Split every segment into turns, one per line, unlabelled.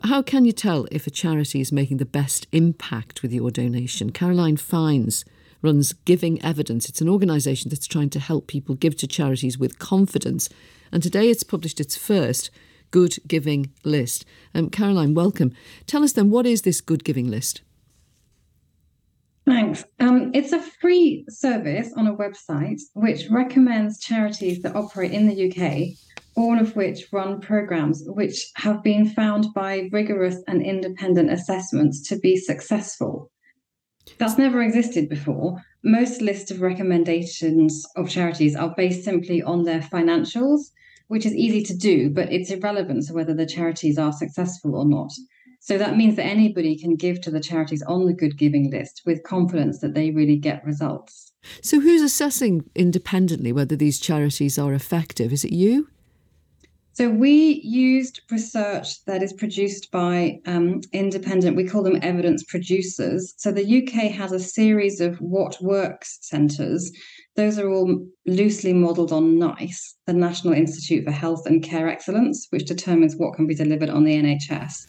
How can you tell if a charity is making the best impact with your donation? Caroline Fines runs Giving Evidence. It's an organisation that's trying to help people give to charities with confidence. And today it's published its first Good Giving list. Caroline, welcome. Tell us then, what is this Good Giving list?
Thanks. It's a free service on a website which recommends charities that operate in the UK, all of which run programmes which have been found by rigorous and independent assessments to be successful. That's never existed before. Most lists of recommendations of charities are based simply on their financials, which is easy to do, but it's irrelevant to whether the charities are successful or not. So that means that anybody can give to the charities on the Good Giving list with confidence that they really get results.
So who's assessing independently whether these charities are effective? Is it you?
So we used research that is produced by independent, we call them evidence producers. So the UK has a series of What Works centres. Those are all loosely modelled on NICE, the National Institute for Health and Care Excellence, which determines what can be delivered on the NHS.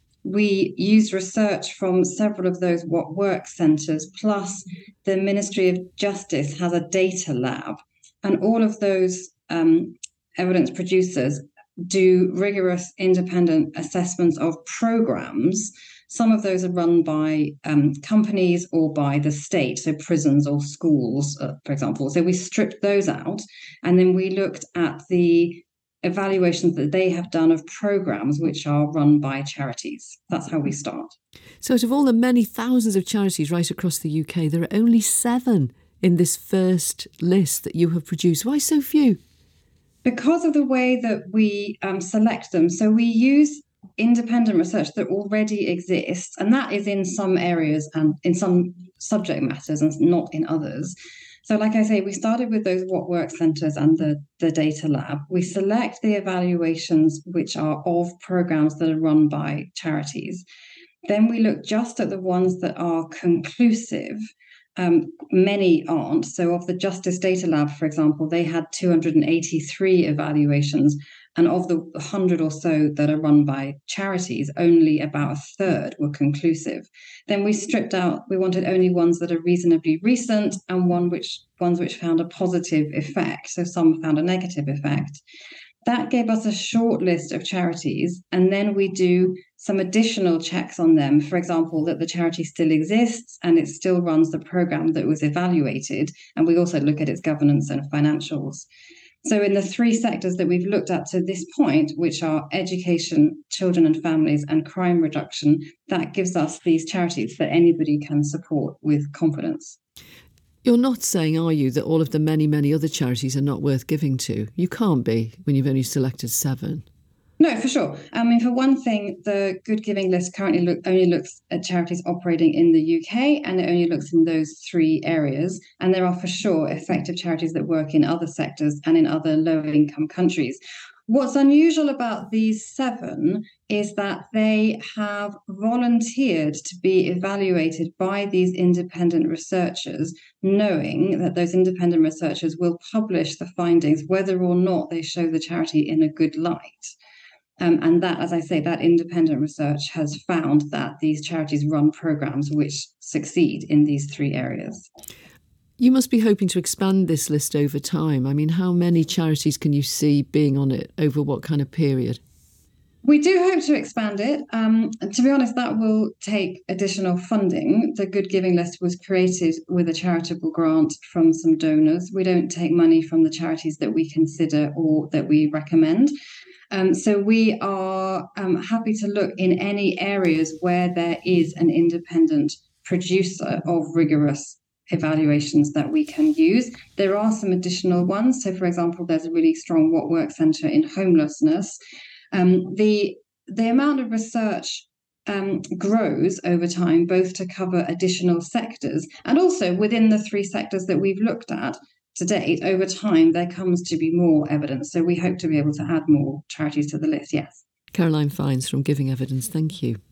We used research from several of those What Works centres, plus the Ministry of Justice has a data lab. And all of those evidence producers do rigorous independent assessments of programmes. Some of those are run by companies or by the state, so prisons or schools, for example. So we stripped those out, and then we looked at the evaluations that they have done of programmes which are run by charities. That's how we start.
So out of all the many thousands of charities right across the UK, there are only 7 in this first list that you have produced. Why so few?
Because of the way that we select them. So we use independent research that already exists, and that is in some areas and in some subject matters and not in others. So like I say, we started with those What Works centres and the data lab. We select the evaluations which are of programmes that are run by charities. Then we look just at the ones that are conclusive. Many aren't. So of the Justice Data Lab, for example, they had 283 evaluations, and of the 100 or so that are run by charities, only about a third were conclusive. Then we stripped out, we wanted only ones that are reasonably recent and ones which found a positive effect. So some found a negative effect. That gave us a short list of charities, and then we do some additional checks on them. For example, that the charity still exists and it still runs the programme that was evaluated. And we also look at its governance and financials. So in the 3 sectors that we've looked at to this point, which are education, children and families, and crime reduction, that gives us these charities that anybody can support with confidence.
You're not saying, are you, that all of the many, many other charities are not worth giving to? You can't be when you've only selected 7.
No, for sure. I mean, for one thing, the Good Giving list currently only looks at charities operating in the UK, and it only looks in those 3 areas. And there are for sure effective charities that work in other sectors and in other low-income countries. What's unusual about these 7 is that they have volunteered to be evaluated by these independent researchers, knowing that those independent researchers will publish the findings, whether or not they show the charity in a good light. And that, as I say, that independent research has found that these charities run programmes which succeed in these 3 areas.
You must be hoping to expand this list over time. I mean, how many charities can you see being on it over what kind of period?
We do hope to expand it. To be honest, that will take additional funding. The Good Giving list was created with a charitable grant from some donors. We don't take money from the charities that we consider or that we recommend. So we are happy to look in any areas where there is an independent producer of rigorous evaluations that we can use. There are some additional ones. So, for example, there's a really strong What Works centre in homelessness. The amount of research grows over time, both to cover additional sectors and also within the 3 sectors that we've looked at to date. Over time, there comes to be more evidence. So we hope to be able to add more charities to the list, yes.
Caroline Fines from Giving Evidence, thank you.